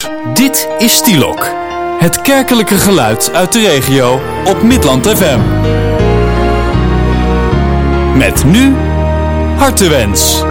Dit is Stielok. Het kerkelijke geluid uit de regio op Midland FM. Met nu Hartewens.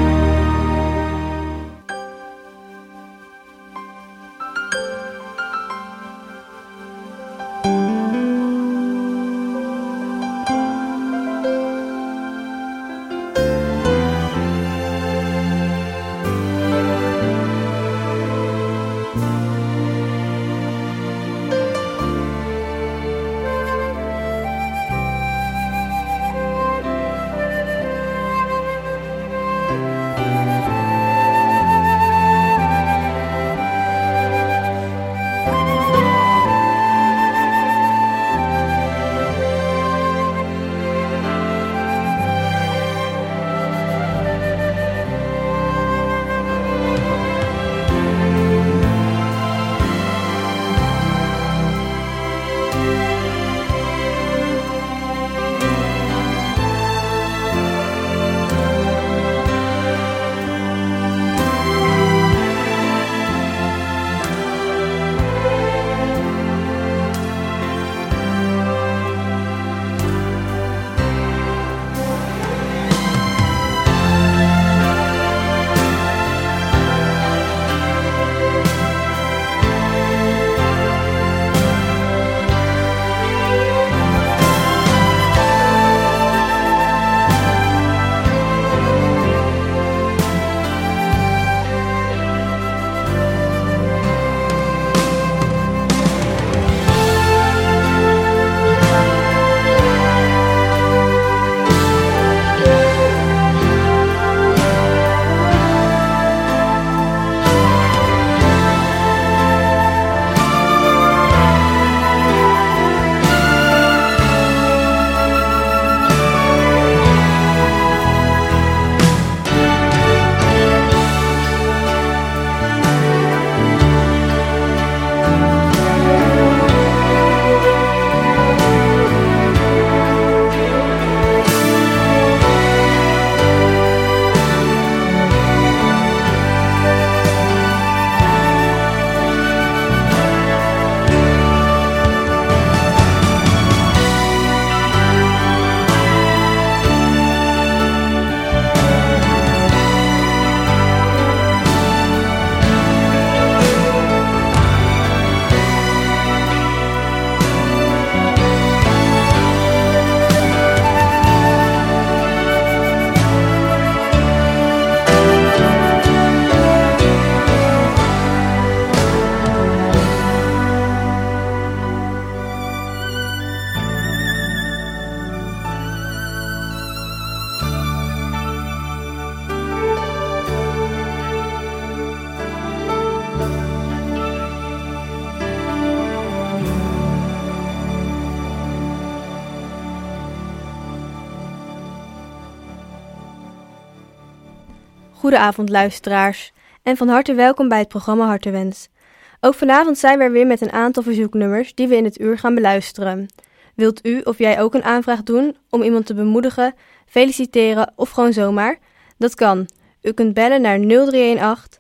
Goedenavond luisteraars en van harte welkom bij het programma Hartewens. Ook vanavond zijn we er weer met een aantal verzoeknummers die we in het uur gaan beluisteren. Wilt u of jij ook een aanvraag doen om iemand te bemoedigen, feliciteren of gewoon zomaar? Dat kan. U kunt bellen naar 0318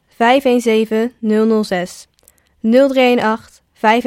517 006. 0318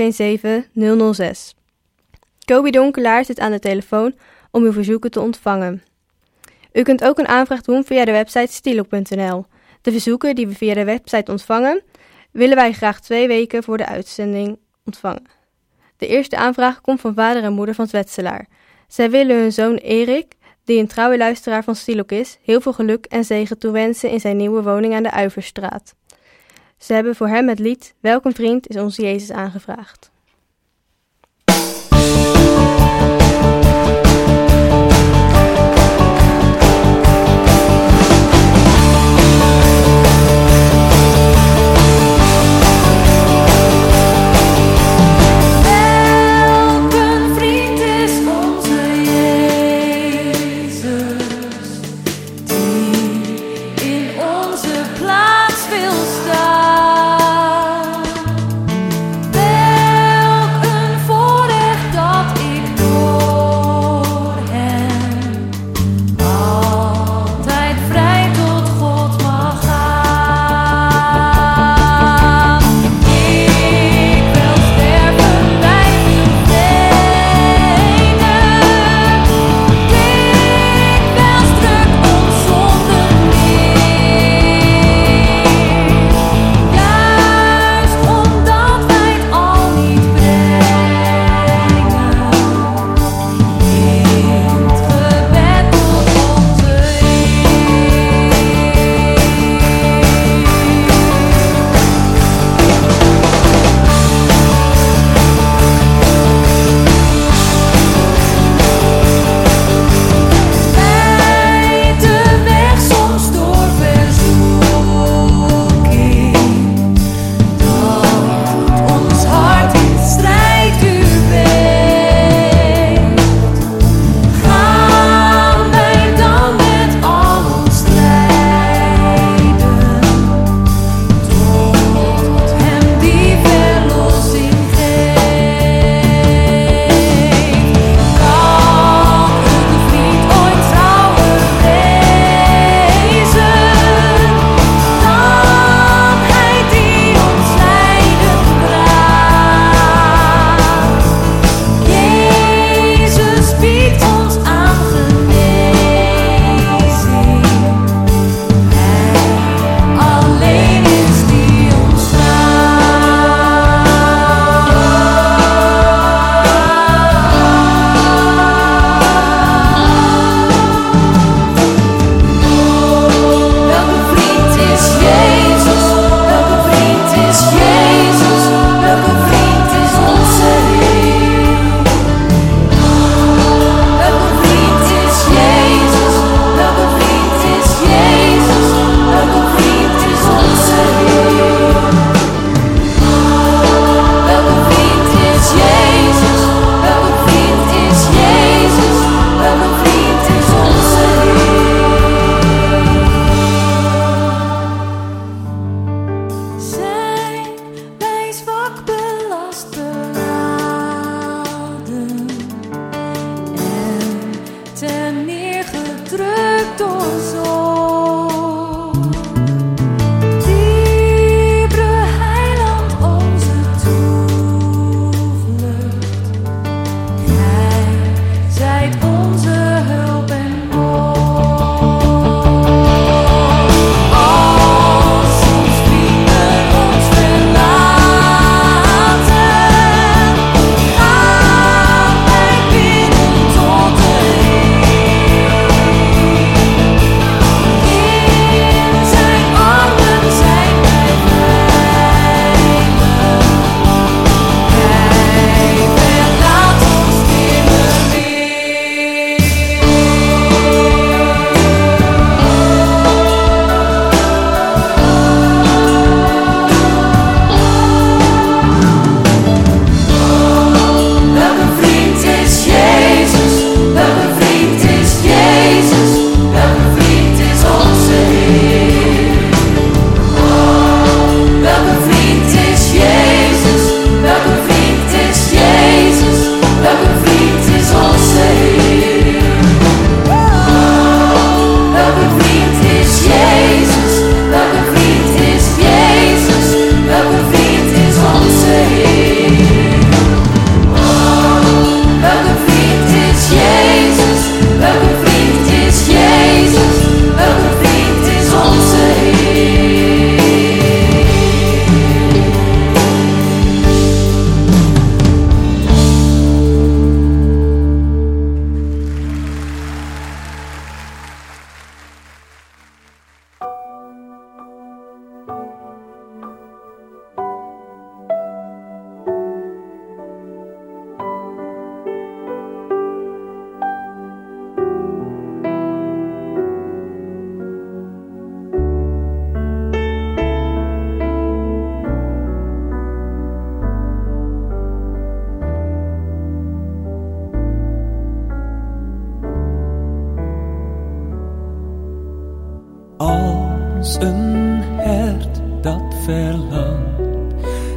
517 006. Kobi Donkelaar zit aan de telefoon om uw verzoeken te ontvangen. U kunt ook een aanvraag doen via de website stielok.nl. De verzoeken die we via de website ontvangen, willen wij graag 2 weken voor de uitzending ontvangen. De eerste aanvraag komt van vader en moeder van Zwetselaar. Zij willen hun zoon Erik, die een trouwe luisteraar van Stielok is, heel veel geluk en zegen toewensen in zijn nieuwe woning aan de Uiverstraat. Ze hebben voor hem het lied Welkom vriend is onze Jezus aangevraagd. Onze plaats wil staan.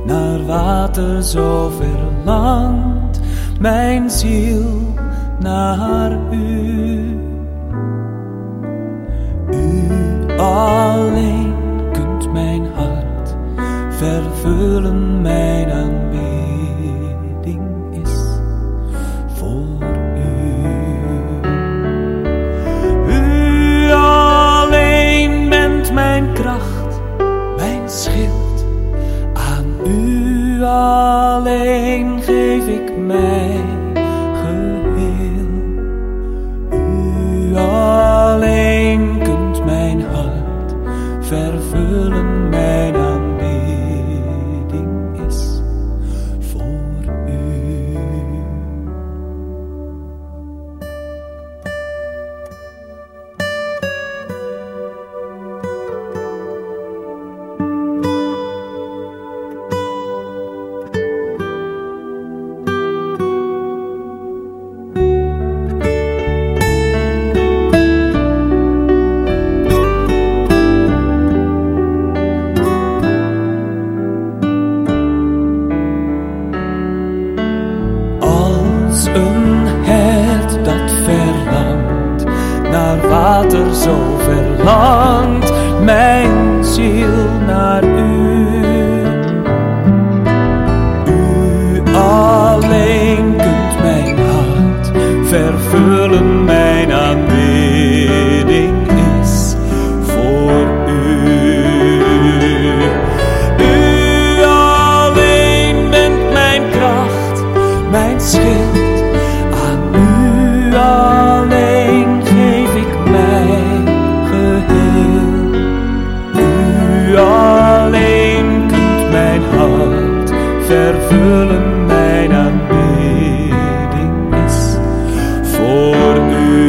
naar water zo verlangt mijn ziel naar u. U alleen kunt mijn hart vervullen, mijn aanbidding is voor u. U alleen bent mijn kracht, mijn schild, aan u alleen geef ik mij geheel. U alleen kunt mijn hart vervullen, mijn aanbidding is voor u. Een hert dat verlangt naar water zo verlangt mijn ziel naar u. U alleen kunt mijn hart vervullen, mijn aanbidding is voor u. U alleen bent mijn kracht, mijn schild. U alleen geef ik mij geheel. U alleen kunt mijn hart vervullen, mijn aanbidding is voor u.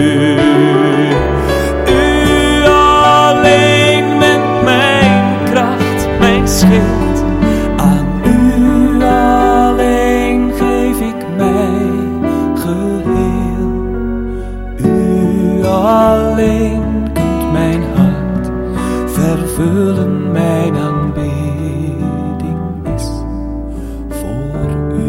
U alleen bent mijn kracht, mijn schild. Aan u alleen geef ik mij geheel. U alleen kunt mijn hart vervullen, mijn aanbidding is voor u.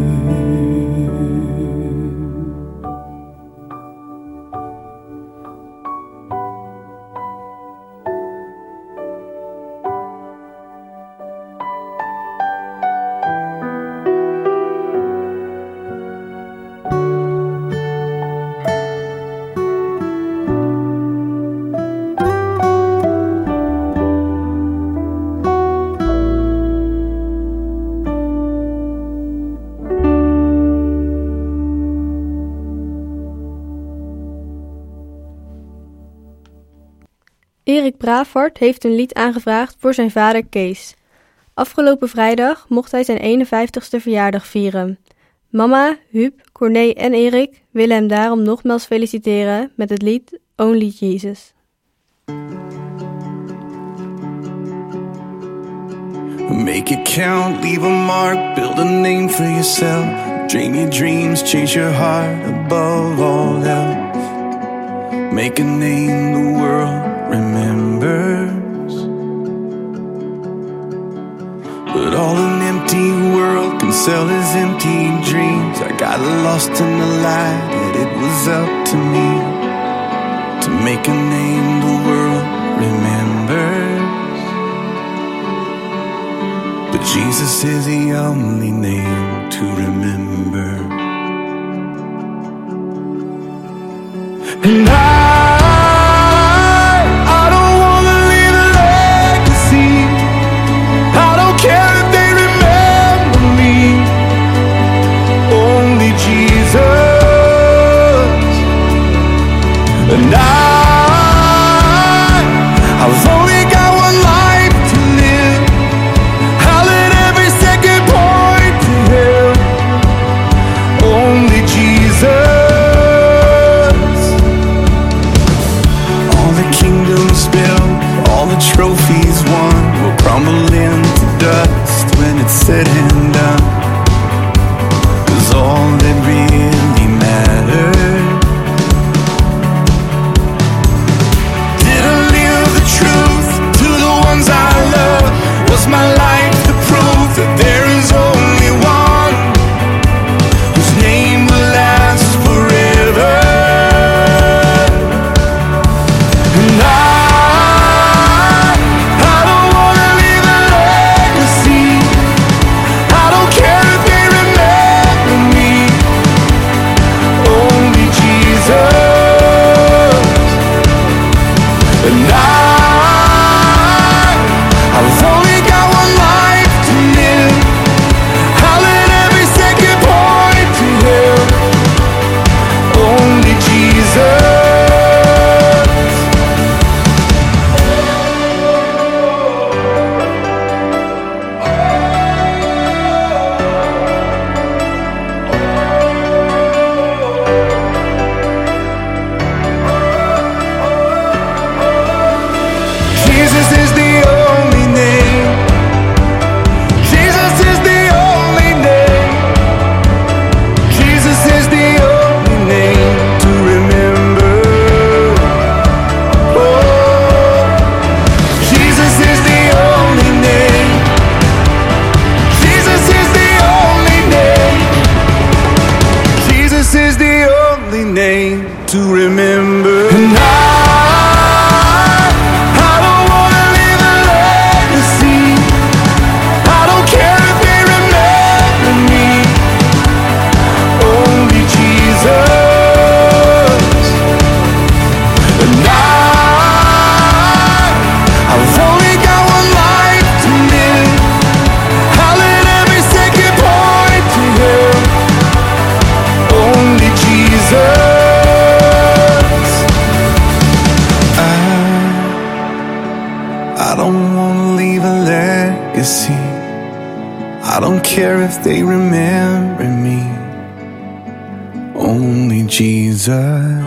Erik Bravart heeft een lied aangevraagd voor zijn vader Kees. Afgelopen vrijdag mocht hij zijn 51ste verjaardag vieren. Mama, Huub, Corné en Erik willen hem daarom nogmaals feliciteren met het lied Only Jesus. Make it count, leave a mark, build a name for yourself. Dream your dreams, chase your heart above all else. Make a name the world remembers. But all an empty world can sell is empty dreams. I got lost in the light and it was up to me to make a name the world remembers. But Jesus is the only name to remember. And I don't wanna leave a legacy. I don't care if they remember me. Only Jesus. And I've only got one life to live. I'll let every second point to Him. Only Jesus. All the trophies won will crumble into dust when it's said and done. 'Cause all that really mattered, did I live the truth to the ones I love? Was my life the proof that there name to remember. And I don't wanna leave a legacy. I don't care if they remember me. Only Jesus. And I've only got one life to live. I'll let every second point to Him. Only Jesus. I don't wanna leave a legacy. I don't care if they remember me. Only Jesus.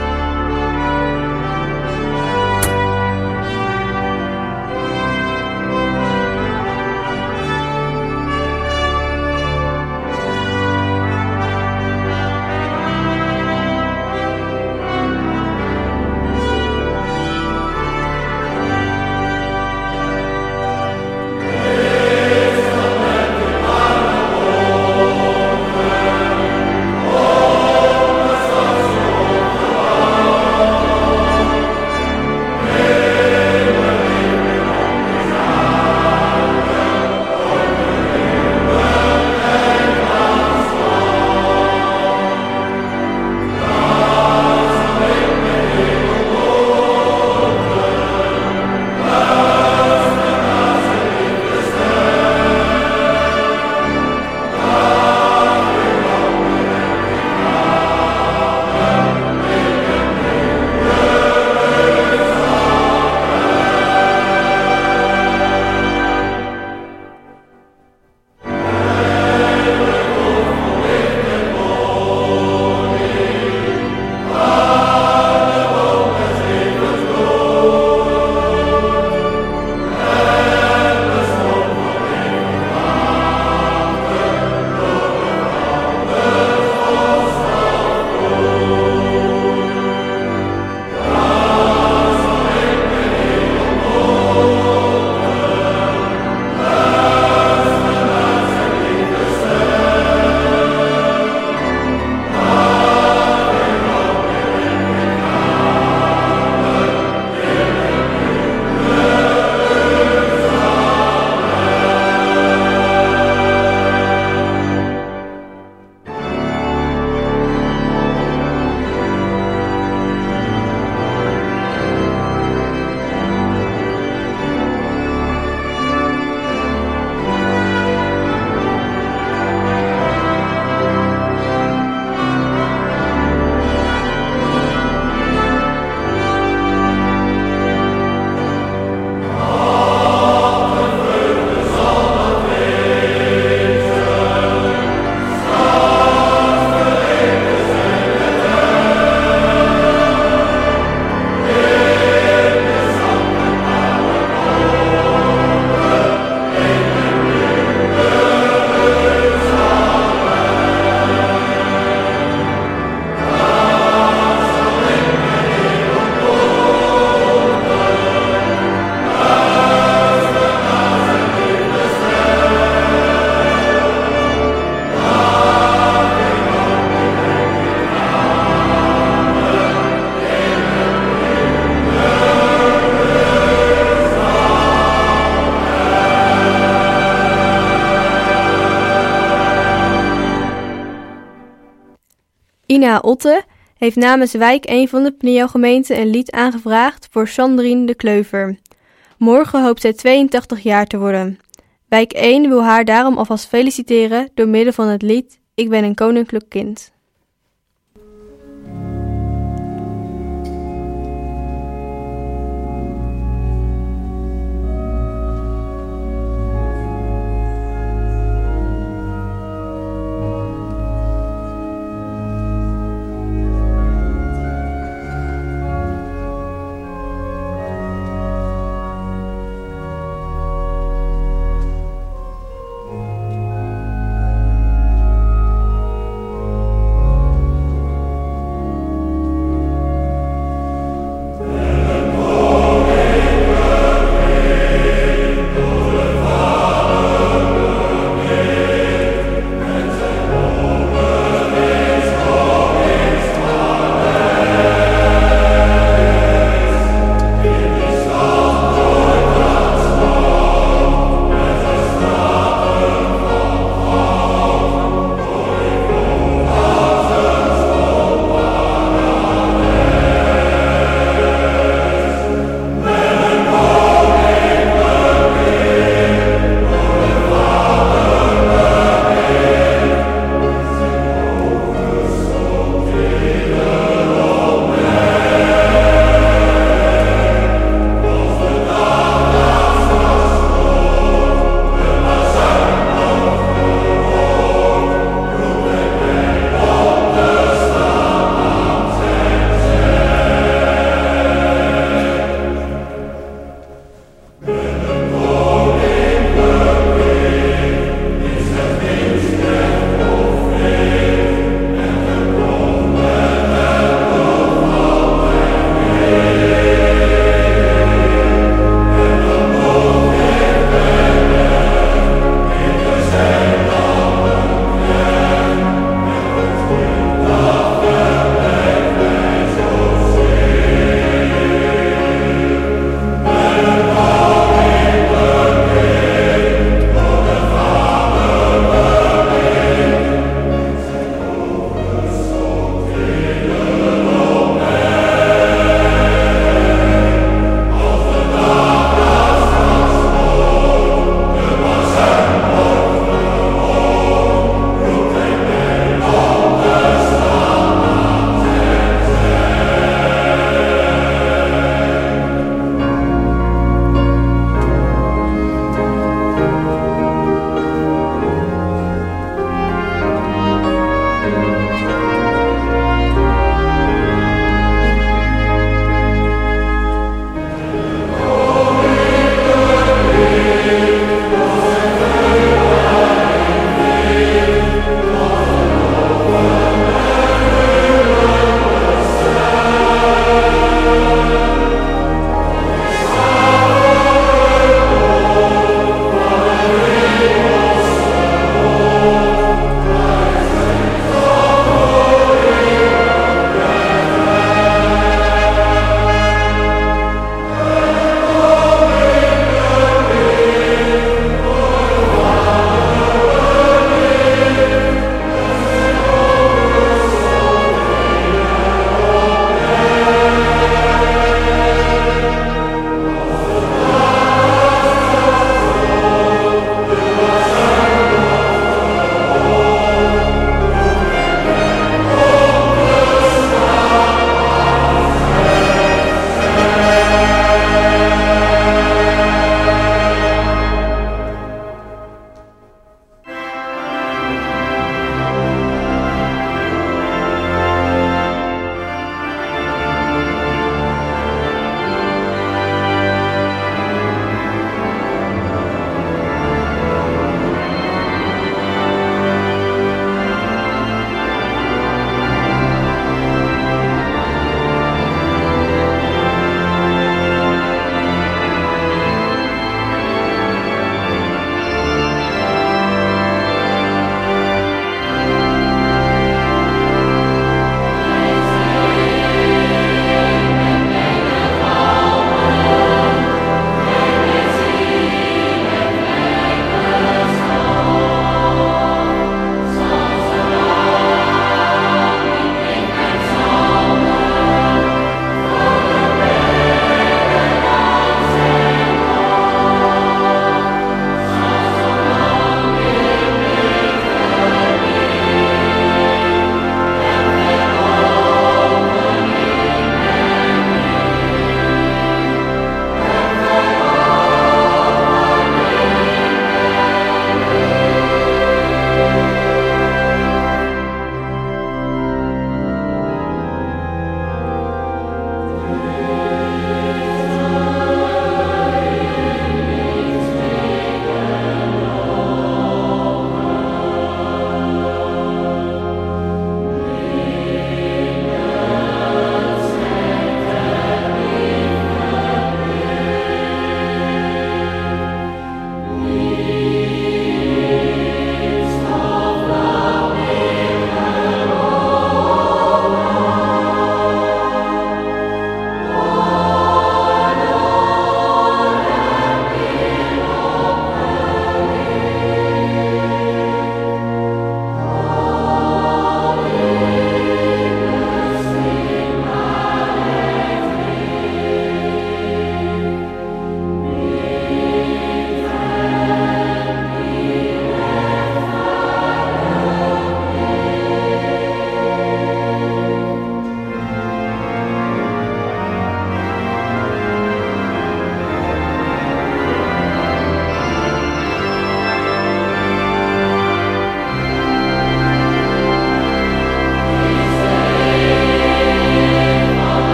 Ina Otte heeft namens Wijk 1 van de Pnio-gemeente een lied aangevraagd voor Sandrine de Kleuver. Morgen hoopt zij 82 jaar te worden. Wijk 1 wil haar daarom alvast feliciteren door middel van het lied Ik ben een koninklijk kind.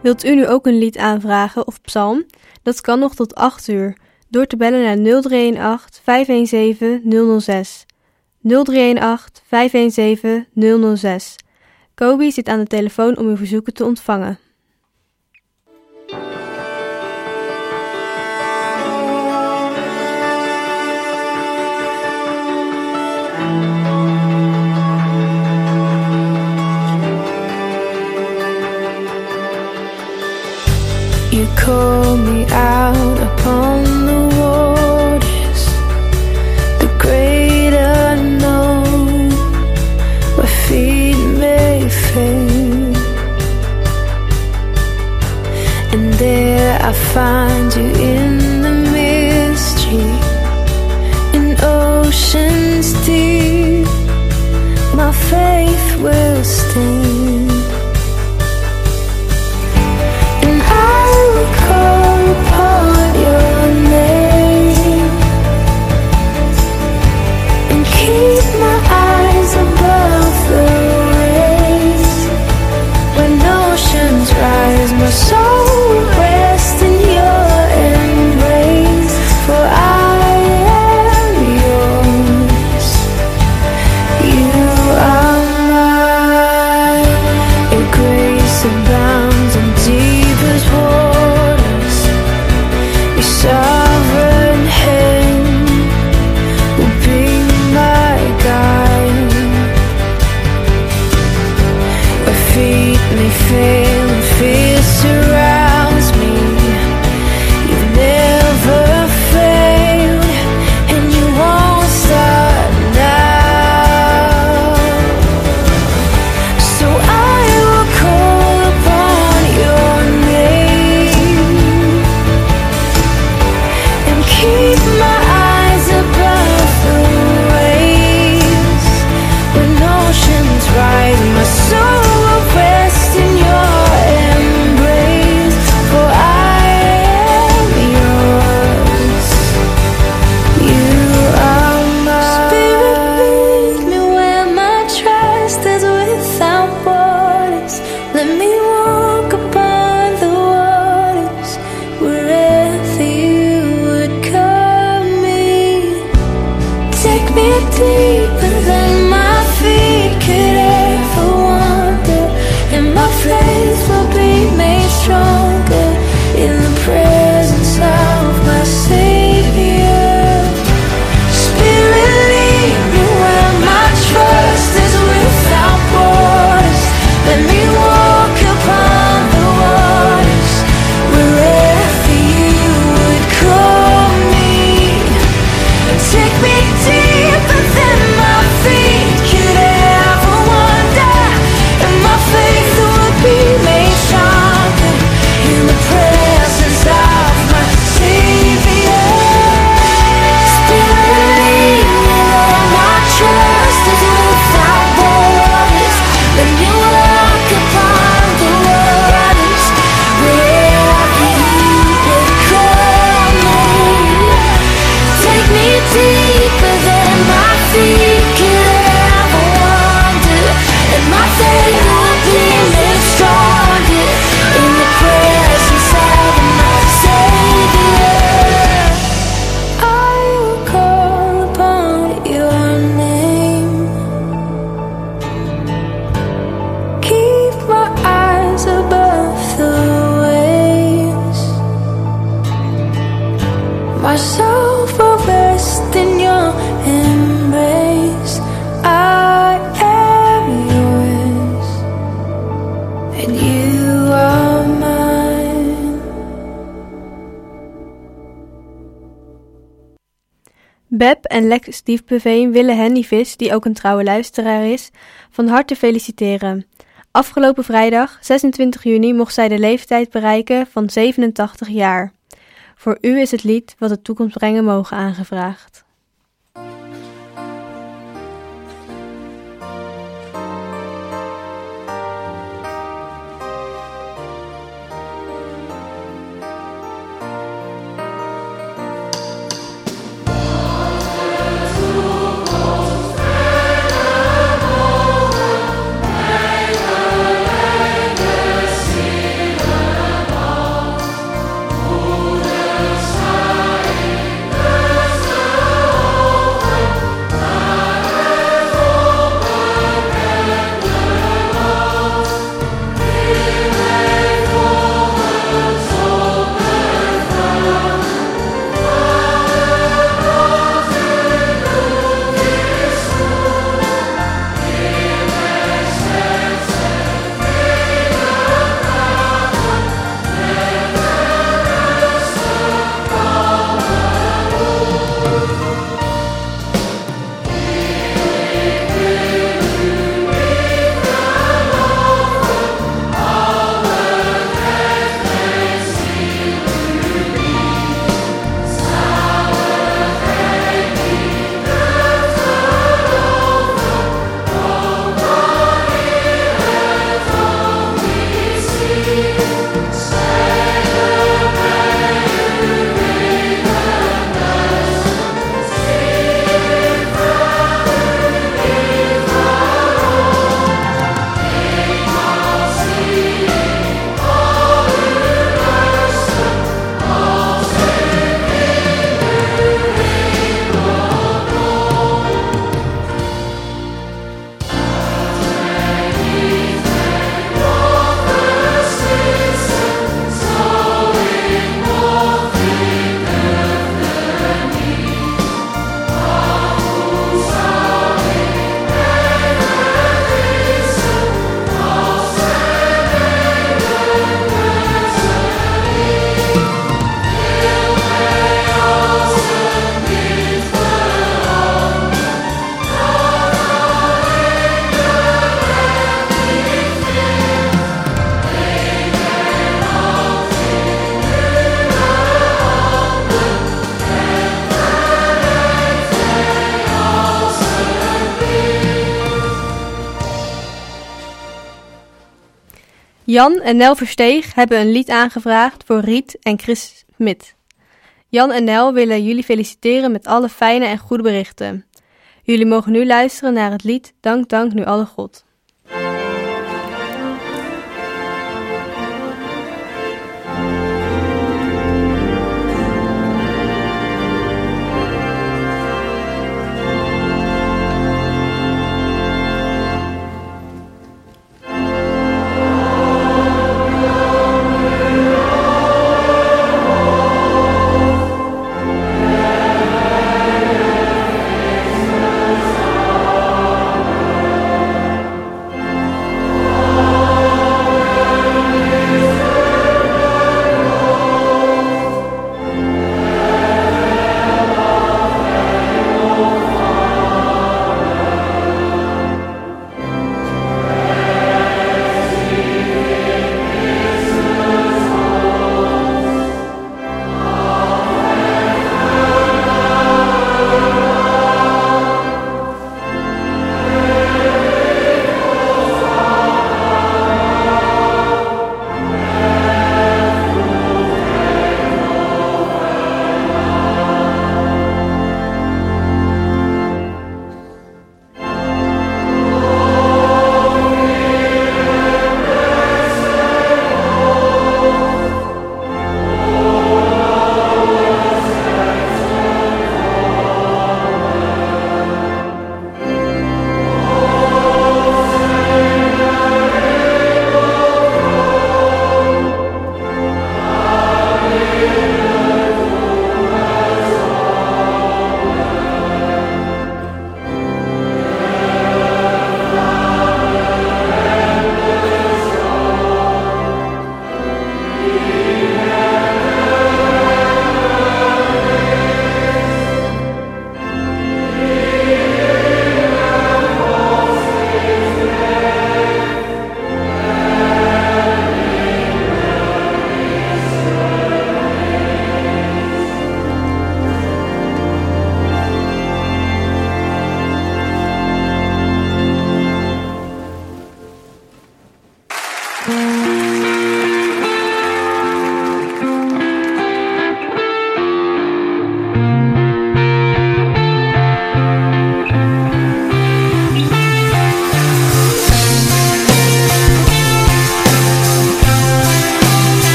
Wilt u nu ook een lied aanvragen of psalm? Dat kan nog tot 8 uur door te bellen naar 0318 517 006. 0318 517 006. Kobi zit aan de telefoon om uw verzoeken te ontvangen. You call me out upon the waters, the great unknown, where feet may fail. And there I find you in the mystery, in oceans deep, my faith will stand. Beb en Lex Diefbeveen willen Henny Vis, die ook een trouwe luisteraar is, van harte feliciteren. Afgelopen vrijdag, 26 juni, mocht zij de leeftijd bereiken van 87 jaar. Voor u is het lied Wat de toekomst brengen mogen aangevraagd. Jan en Nel Versteeg hebben een lied aangevraagd voor Riet en Chris Smit. Jan en Nel willen jullie feliciteren met alle fijne en goede berichten. Jullie mogen nu luisteren naar het lied Dank, dank nu alle God.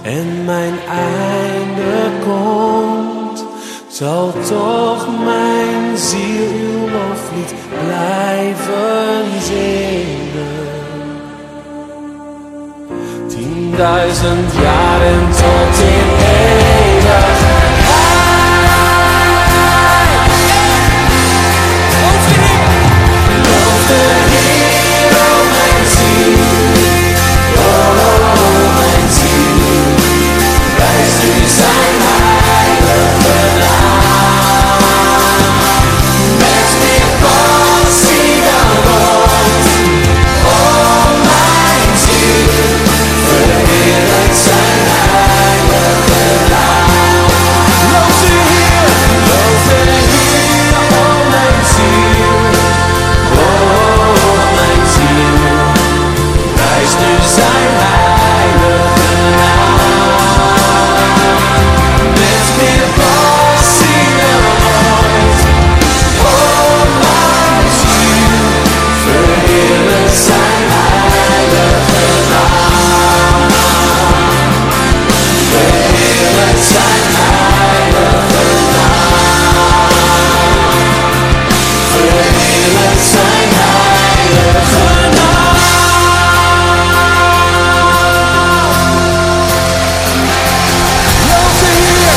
en mijn einde komt, zal toch mijn ziel uw loflied blijven zingen. 10.000 jaren tot in eeuwigheid. Loof de Heer, o mijn ziel, mijn ziel, prijst u zijn heilige naam. Met meer passie dan ooit, o mijn ziel, verheerlijk zijn heilige naam. Loof de Heer, o mijn ziel, o mijn ziel, prijst u zijn heilige naam. Met meer passie dan ooit, o mijn ziel, verheerlijk zijn heilige naam. Verheerlijk zijn heilige naam. Verheerlijk zijn heilige naam. Loof de Heer.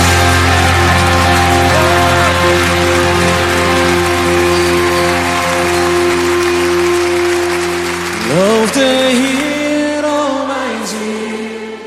Loof de Heer, o mijn ziel.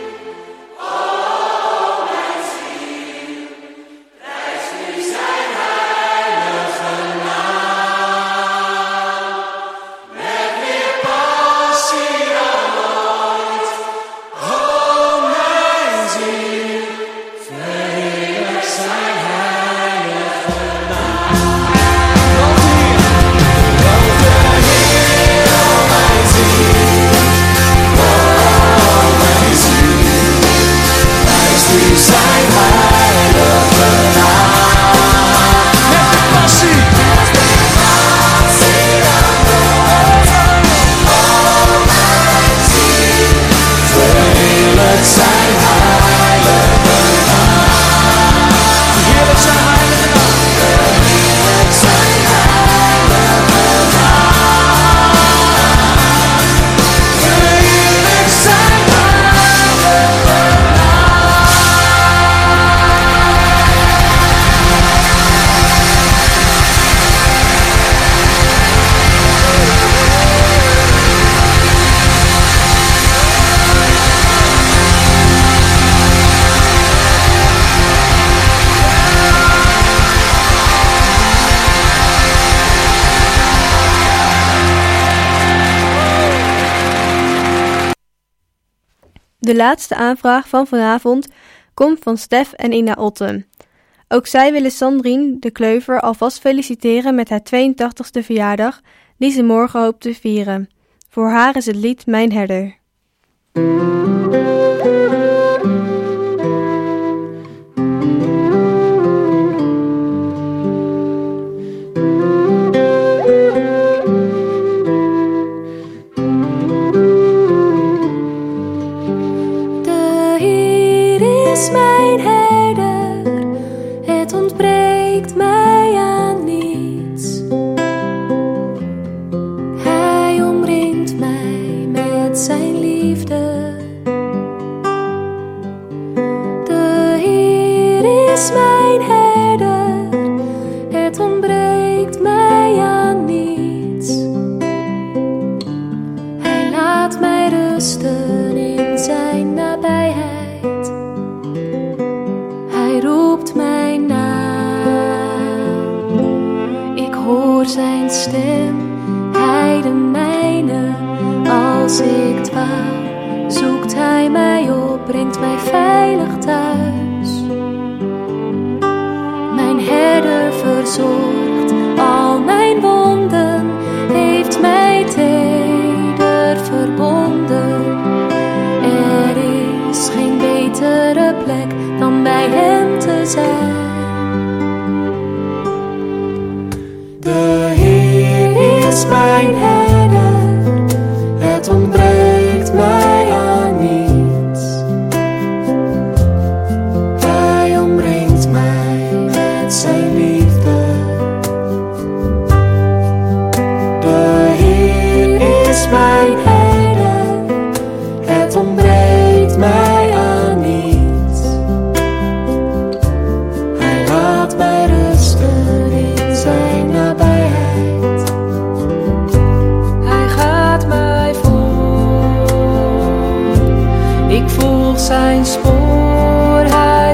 De laatste aanvraag van vanavond komt van Stef en Ina Otten. Ook zij willen Sandrine de Kleuver alvast feliciteren met haar 82e verjaardag, die ze morgen hoopt te vieren. Voor haar is het lied Mijn Herder. De Heer is mijn herder, het ontbreekt mij aan niets.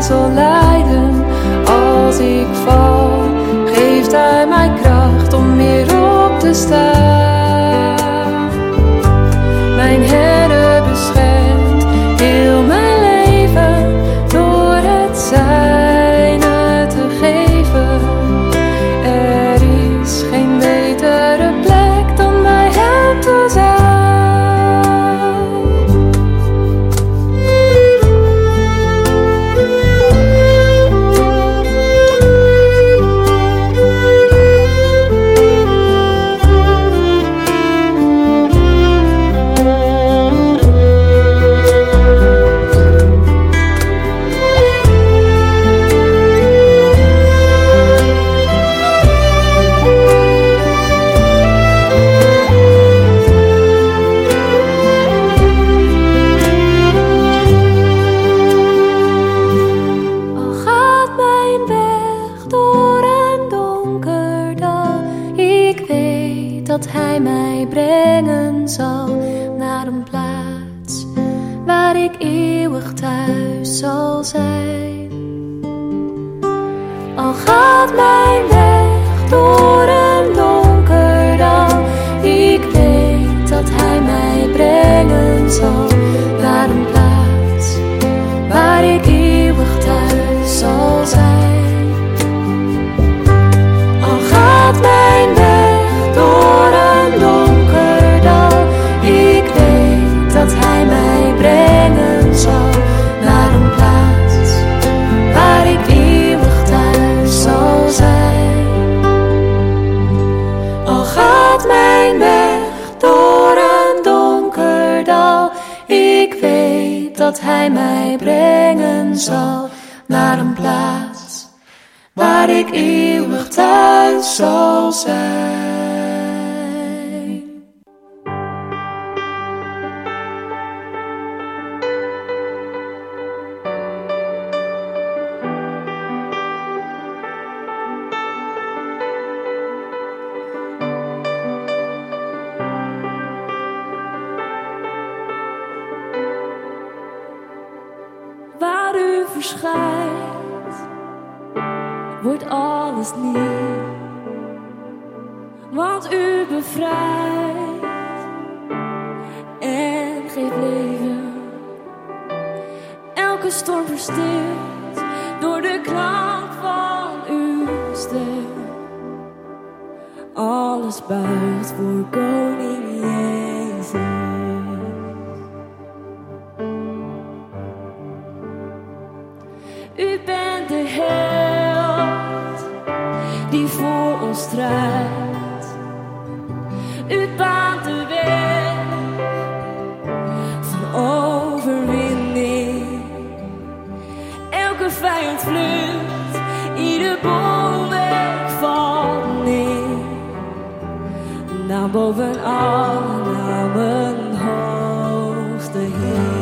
zal leiden. Als ik val, geeft Hij mij kracht om weer op te staan. Mijn Herder beschermt heel mijn leven door het Zijne te geven. Er is geen betere plek dan bij Hem te zijn. Dat Hij mij brengen zal naar een plaats waar ik eeuwig thuis zal zijn. Al gaat mijn weg door een donker dal, ik weet dat Hij mij brengen zal naar een plaats waar ik eeuwig thuis zal zijn. Al gaat mijn weg door een donker dal, ik weet dat Hij mij brengen zal naar een plaats waar ik eeuwig thuis zal zijn. Al gaat mijn weg door een donker dal, ik weet dat Hij mij brengen zal naar een plaats waar ik eeuwig thuis zal zijn. Waar U verschijnt, wordt alles nieuw, want U bevrijdt en geeft leven. Elke storm verstilt door de klank van Uw stem. Alles buigt voor Koning Jezus. U bent de held die voor ons strijdt. U baant de weg van overwinning. Elke vijand vlucht, ieder bolwerk valt neer. Naam boven alle namen, hoogste Heer.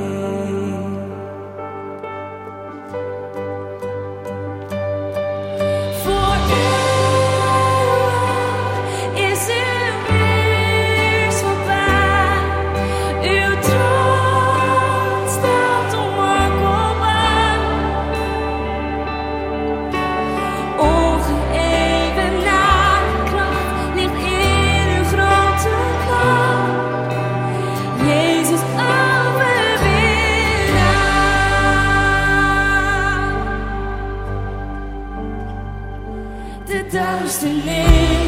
De duisternis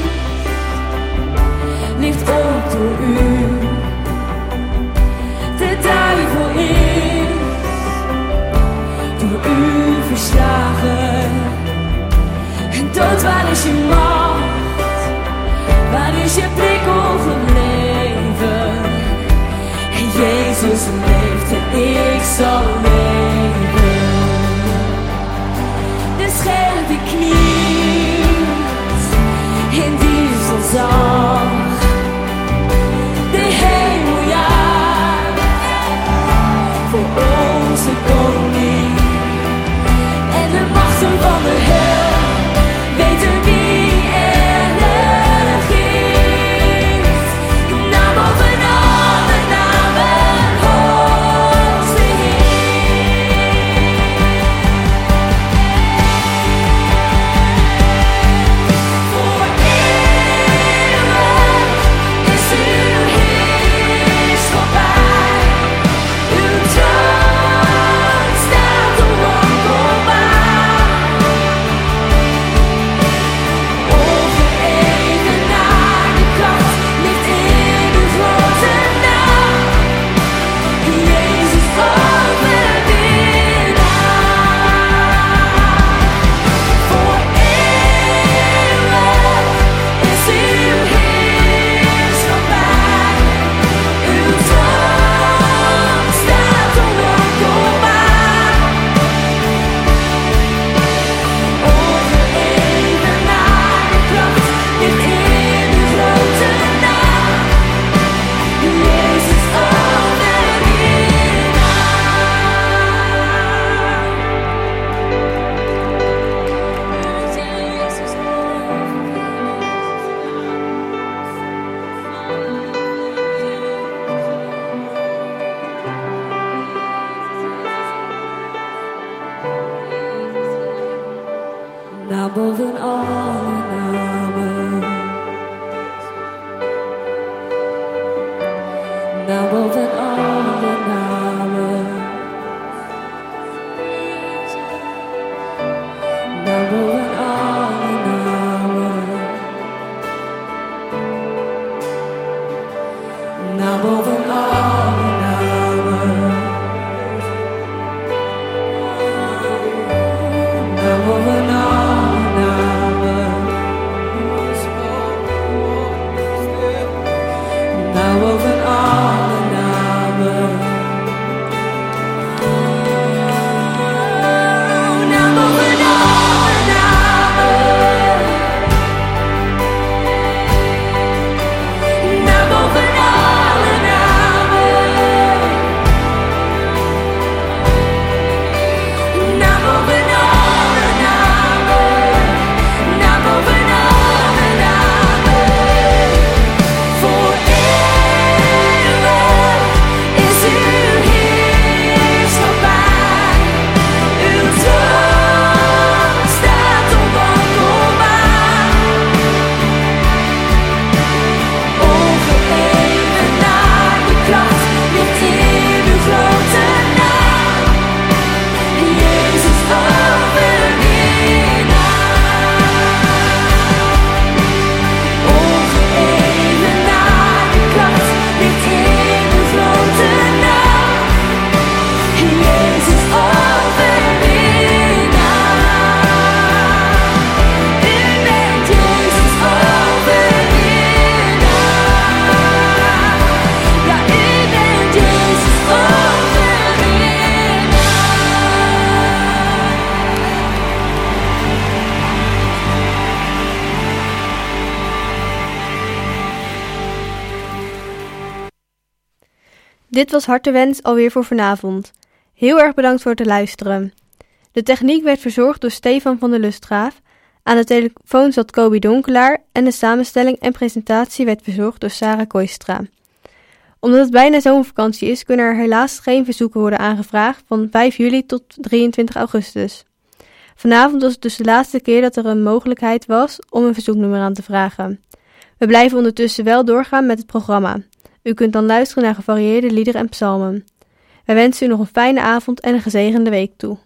ligt op door U. De duivel is door U verslagen. En dood, waar is je macht? Waar is je prikkel gebleven? En Jezus leeft en ik zal leven. De scherpe knie in diezelzang, de hemel jaagt voor onze koning. En de machten van de hel weten wie er regeert. Naam boven alle namen, hoogste Heer. naar boven alle namen, naar boven alle namen, naar boven alle namen, naar boven alle namen, naar boven alle namen, naar boven alle namen, naar boven alle namen, naar boven alle namen, naar boven alle namen, naar boven alle namen. Voor eeuwig is uw heerschappij, uw troon staat onwankelbaar. Ongeëvenaarde kracht ligt in uw grote naam, Jezus overwinnaar. Ongeëvenaarde kracht ligt in uw grote naam, Jezus overwinnaar. U bent Jezus overwinnaar. Ja, u bent Jezus overwinnaar. Dit was Hartewens alweer voor vanavond. Heel erg bedankt voor het luisteren. De techniek werd verzorgd door Stefan van der Lustgraaf. Aan de telefoon zat Kobi Donkelaar en de samenstelling en presentatie werd verzorgd door Sarah Koistra. Omdat het bijna zomervakantie is, kunnen er helaas geen verzoeken worden aangevraagd van 5 juli tot 23 augustus. Vanavond was het dus de laatste keer dat er een mogelijkheid was om een verzoeknummer aan te vragen. We blijven ondertussen wel doorgaan met het programma. U kunt dan luisteren naar gevarieerde liederen en psalmen. Wij wensen u nog een fijne avond en een gezegende week toe.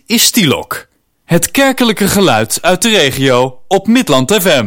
is Stielok. Het kerkelijke geluid uit de regio op Midland FM.